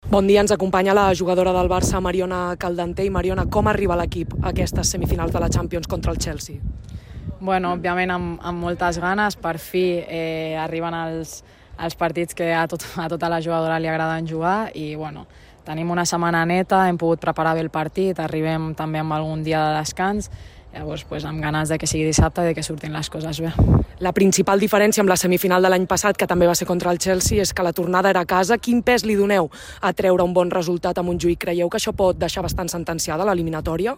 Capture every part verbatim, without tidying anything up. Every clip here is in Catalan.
Bon dia, ens acompanya la jugadora del Barça, Mariona Caldanté. I Mariona, com arriba l'equip a aquestes semifinals de la Champions contra el Chelsea? Bueno, òbviament amb, amb moltes ganes. Per fi eh, arriben els, els partits que a, tot, a tota la jugadora li agraden jugar i bueno, tenim una setmana neta, hem pogut preparar bé el partit, arribem també amb algun dia de descans. Llavors, pues, amb ganes de que sigui dissabte i de que surtin les coses bé. La principal diferència amb la semifinal de l'any passat, que també va ser contra el Chelsea, és que la tornada era a casa. Quin pes li doneu a treure un bon resultat a Montjuïc? Creieu que això pot deixar bastant sentenciada l'eliminatòria?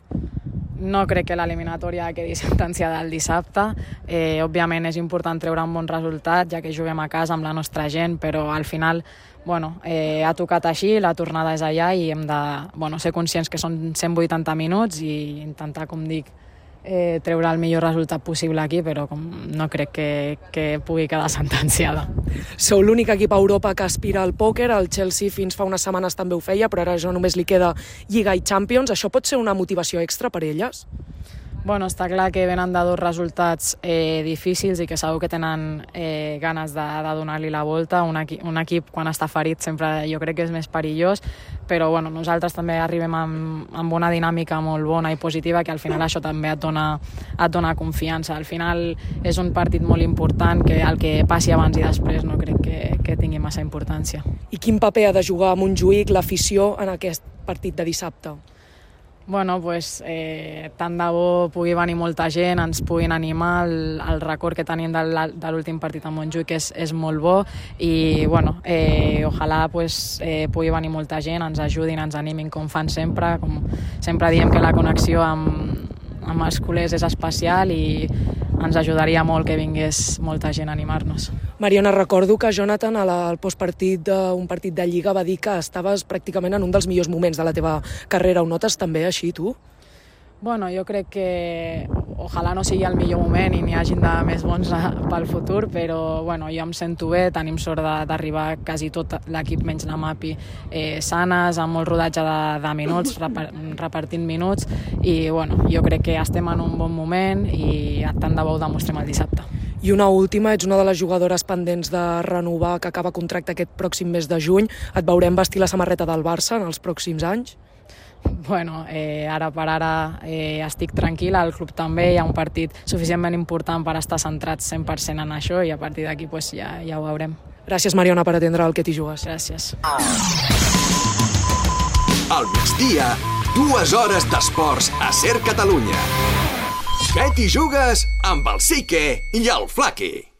No crec que l'eliminatòria quedi sentenciada el dissabte. Eh, òbviament és important treure un bon resultat, ja que juguem a casa amb la nostra gent, però al final bueno, eh, ha tocat així, la tornada és allà i hem de bueno, ser conscients que són cent vuitanta minuts i intentar, com dic, Eh, treure el millor resultat possible aquí, però com no crec que, que pugui quedar sentenciada. Sou l'únic equip a Europa que aspira al pòquer. El Chelsea fins fa unes setmanes també ho feia, però ara ja només li queda Lliga i Champions. Això pot ser una motivació extra per elles? Bueno, està clar que venen de dos resultats eh, difícils i que segur que tenen eh, ganes de, de donar-li la volta. Un, equi, un equip quan està ferit sempre jo crec que és més perillós, però bueno, nosaltres també arribem amb, amb una dinàmica molt bona i positiva, que al final això també et dona, et dona confiança. Al final és un partit molt important, que el que passi abans i després no crec que, que tingui massa importància. I quin paper ha de jugar a Montjuïc l'afició en aquest partit de dissabte? Bueno, pues, eh, tant de bo pugui venir molta gent, ens puguin animar. El, el record que tenim de, de l'últim partit a Montjuïc és, és molt bo i bueno, eh, ojalà pues, eh, pugui venir molta gent, ens ajudin, ens animin com fan sempre. Com sempre diem que la connexió amb, amb els culers és especial i ens ajudaria molt que vingués molta gent a animar-nos. Mariona, recordo que Jonathan al postpartit d'un partit de Lliga va dir que estaves pràcticament en un dels millors moments de la teva carrera. Ho notes també així, tu? Bueno, jo crec que ojalà no sigui el millor moment i n'hi hagin de més bons pel futur, però bueno, jo em sento bé, tenim sort d'arribar quasi tot l'equip menys la Mapi eh, sanes, amb molt rodatge de, de minuts, repartint minuts i bueno, jo crec que estem en un bon moment i tant de bo ho demostrem el dissabte. I una última, ets una de les jugadores pendents de renovar, que acaba contracte aquest pròxim mes de juny. Et veurem vestir la samarreta del Barça en els pròxims anys? Bueno, eh, ara per ara eh, estic tranquil·la, el club també, hi ha un partit suficientment important per estar centrats cent per cent en això i a partir d'aquí pues, ja, ja ho veurem. Gràcies, Mariona, per atendre el que t'hi jugues. Gràcies. Al migdia, dues hores d'esports a Ser Catalunya. Què t'hi jugues amb el Sique i el Flaqui?